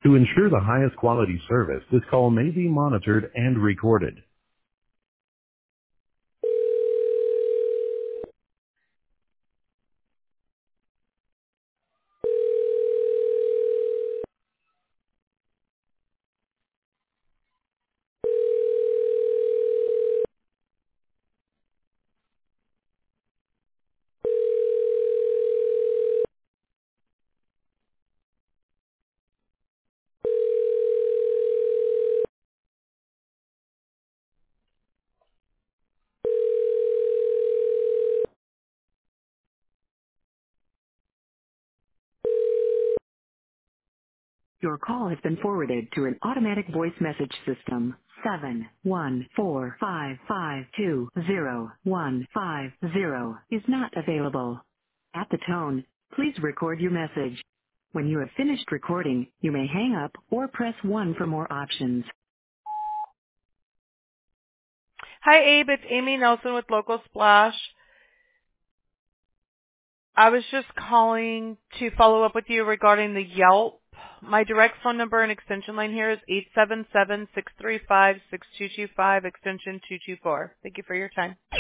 To ensure the highest quality service, this call may be monitored and recorded. Your call has been forwarded to an automatic voice message system. 71455200150 is not available. At the tone, please record your message. When you have finished recording, you may hang up or press 1 for more options. Hi, Abe. It's Amy Nelson with Local Splash. I was just calling to follow up with you regarding the Yelp. My direct phone number and extension line here is 877-635-6225, extension 224. Thank you for your time.